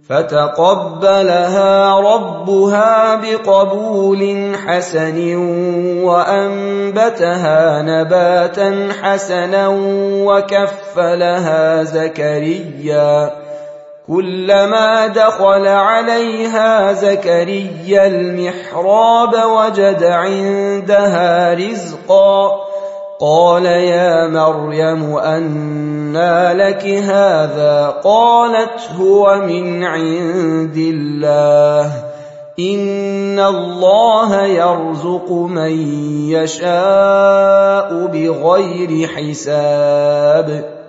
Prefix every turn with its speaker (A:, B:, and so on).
A: فتقبلها ربها بقبول حسن وأنبتها نباتا حسنا وكفلها زكريا. كلما دخل عليها زكريا المحراب وجد عندها رزقا قال يا مريم أنى لك هذا؟ قالت هو من عند الله إن الله يرزق من يشاء بغير حساب.